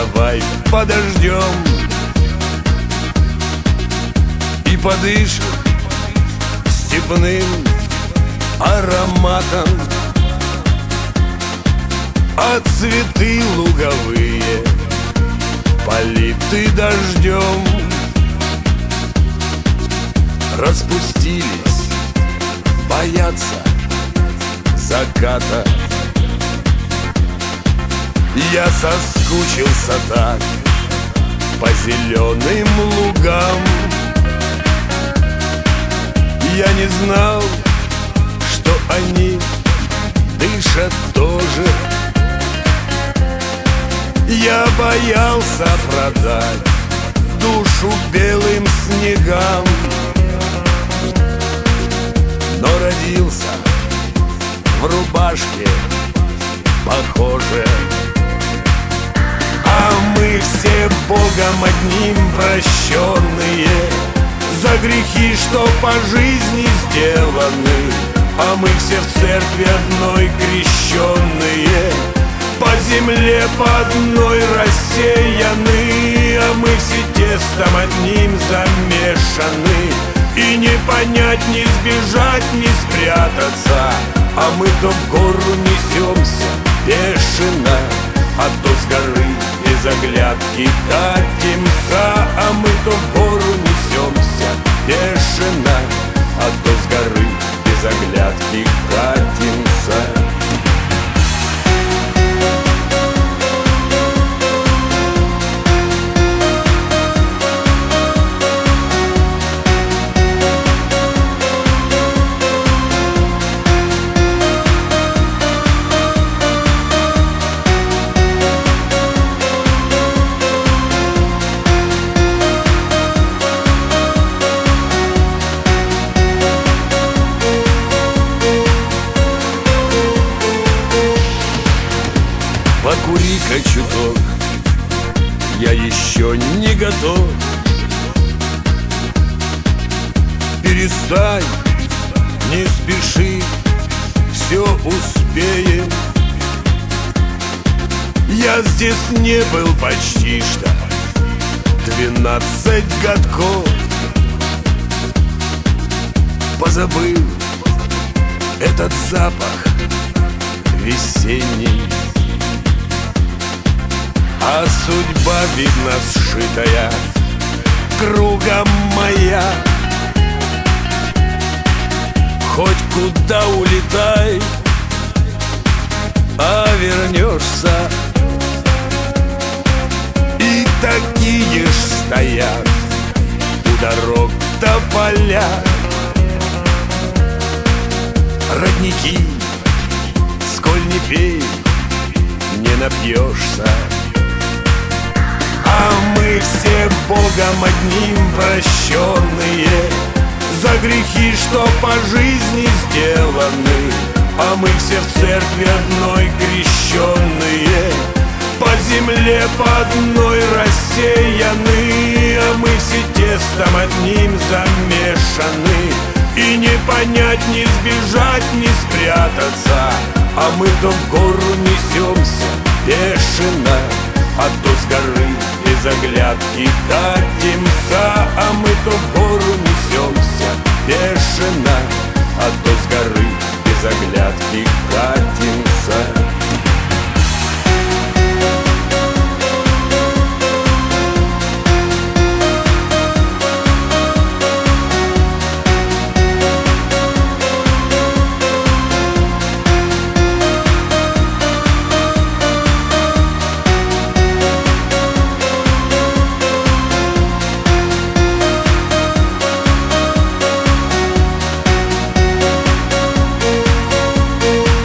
давай подождем и подышим степным ароматом, а цветы луговые политы дождем распустились, боятся заката. Я соскучился так по зеленым лугам. Я не знал, что они дышат тоже. Я боялся продать душу белым снегам, но родился в рубашке похоже. А мы все Богом одним прощенные за грехи, что по жизни сделаны. А мы все в церкви одной крещенные, по земле по одной рассеяны. А мы все тестом одним замешаны, и не понять, не сбежать, не спрятаться. А мы то в гору несемся бешено, а то с горы без оглядки катимся. А мы то в гору несемся бешено, а то с горы без оглядки катимся. Покури-ка чуток, я еще не готов. Перестань, не спеши, все успеем. Я здесь не был почти что 12 годков. Позабыл этот запах весенний, а судьба, видно, сшитая кругом моя. Хоть куда улетай, а вернешься. И такие ж стоят у дорог тополя, родники, сколь не пей, не напьешься. А мы все Богом одним прощенные за грехи, что по жизни сделаны. А мы все в церкви одной крещенные, по земле по одной рассеяны. А мы все тестом одним замешаны, и не понять, не сбежать, не спрятаться. А мы то в гору несемся бешено, а то с горы без оглядки катимся. А мы то в гору несемся бешено, а то с горы без оглядки катимся.